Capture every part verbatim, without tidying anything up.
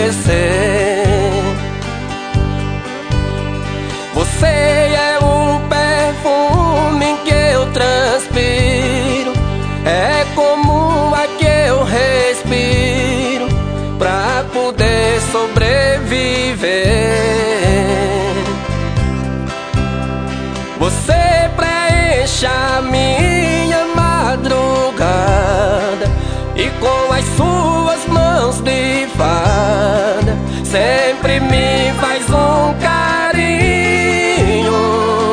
esquecer. Você é um perfume que eu transpiro, é como a que eu respiro pra poder sobreviver. Você preenche a minha madrugada e com as suas mãos de fada sempre me faz um carinho.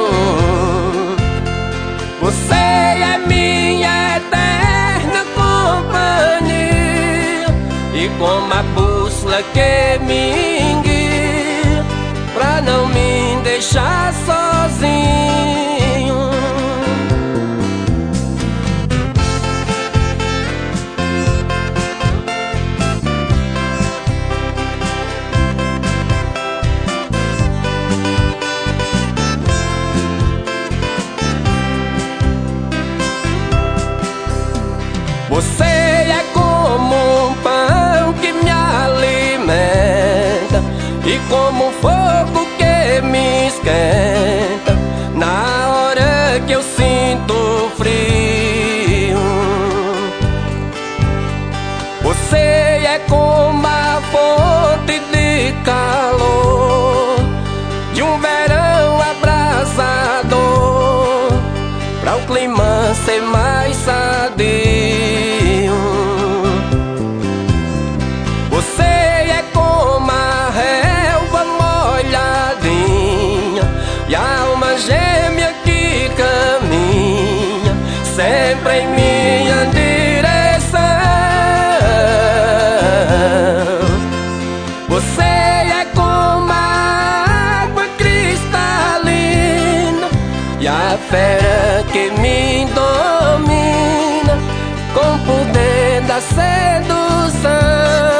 Você é minha eterna companhia e como a bússola que me guia pra não me deixar sozinho. Você é como um pão que me alimenta e como um fogo que me esquenta na hora que eu sinto frio. Você é como a fonte de calor de um verão abrasador pra o clima ser mais sadio. Você é como a relva molhadinha e a alma gêmea que caminha sempre em minha direção. Você é como a água cristalina e a fera que me domina com o poder da sedução.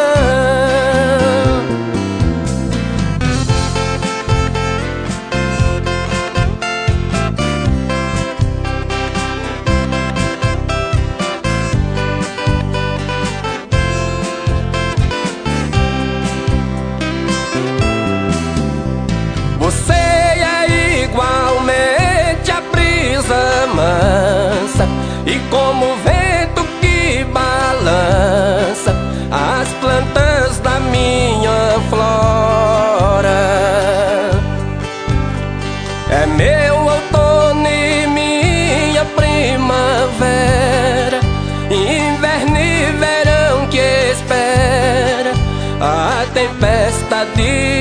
Você é igualmente a brisa mansa e como o vento que balança as plantas da minha flora. É meu outono e minha primavera, inverno e verão que espera a tempestade